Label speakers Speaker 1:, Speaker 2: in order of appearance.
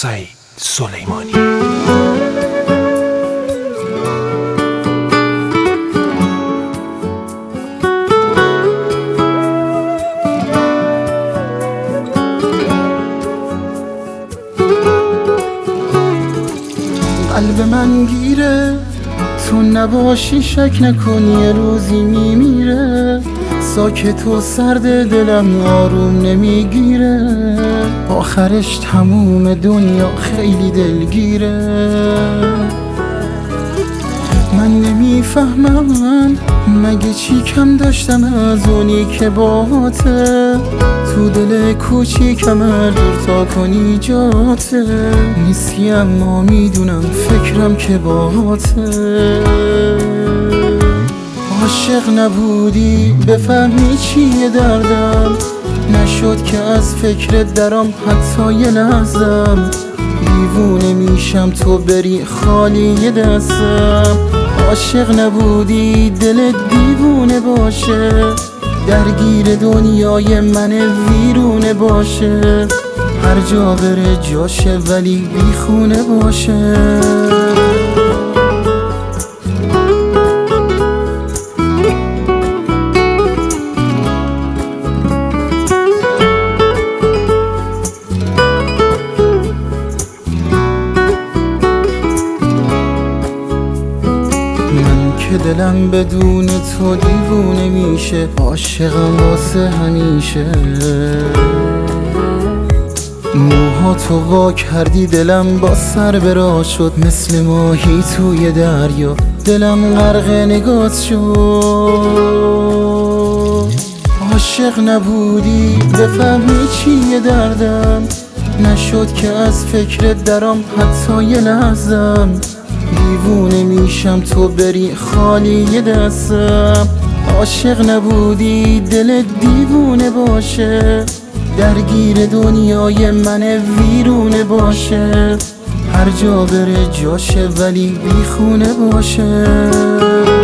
Speaker 1: سعید سلیمانی.
Speaker 2: قلب من گیره، تو نباشی شک نکن یه روزی میمیره. ساکت و سرد دلم آروم نمیگیره، آخرش تموم دنیا خیلی دلگیره. من نمیفهمم مگه چی کم داشتم از اونی که باهاته، تو دل کوچیکم هر دور تا کنی جاته. نیستی اما میدونم فکرم که باهاته. عاشق نبودی بفهمی چیه دردم، نشد که از فکرت درام حتی یه لحظم. دیوونه میشم تو بری خالی دستم. عاشق نبودی دلت دیوونه باشه، درگیر دنیای من ویرونه باشه. هر جا بره جاشه ولی بیخونه باشه. که دلم بدون تو دیوونه میشه، عاشقم واسه همیشه. موها تو وا کردی دلم با سر به راه شد، مثل ماهی توی دریا دلم غرق نگات شد. عاشق نبودی بفهمی چیه دردم، نشد که از فکرت درام حتی یه لحظم. دیوونه میشم تو بری خالی دستم. عاشق نبودی دلت دیوونه باشه، درگیر دنیای من ویرونه باشه. هر جا بره جاشه ولی بیخونه باشه.